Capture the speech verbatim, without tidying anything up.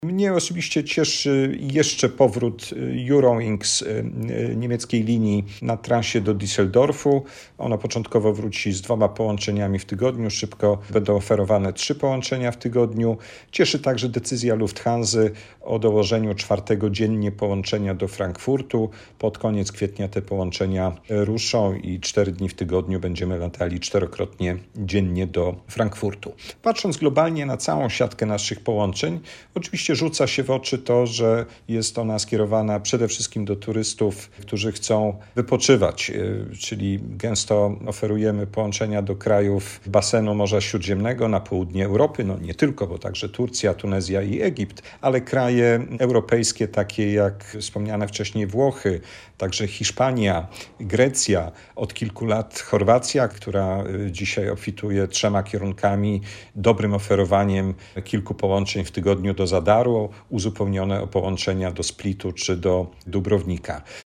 Mnie osobiście cieszy jeszcze powrót Eurowings niemieckiej linii na trasie do Düsseldorfu. Ona początkowo wróci z dwoma połączeniami w tygodniu. Szybko będą oferowane trzy połączenia w tygodniu. Cieszy także decyzja Lufthansy o dołożeniu czwartego dziennie połączenia do Frankfurtu. Pod koniec kwietnia te połączenia ruszą i cztery dni w tygodniu będziemy latali czterokrotnie dziennie do Frankfurtu. Patrząc globalnie na całą siatkę naszych połączeń, oczywiście rzuca się w oczy to, że jest ona skierowana przede wszystkim do turystów, którzy chcą wypoczywać, czyli gęsto oferujemy połączenia do krajów basenu Morza Śródziemnego na południe Europy, no nie tylko, bo także Turcja, Tunezja i Egipt, ale kraje europejskie takie jak wspomniane wcześniej Włochy, także Hiszpania, Grecja, od kilku lat Chorwacja, która dzisiaj obfituje trzema kierunkami, dobrym oferowaniem kilku połączeń w tygodniu do Zadaru, uzupełnione o połączenia do Splitu czy do Dubrownika.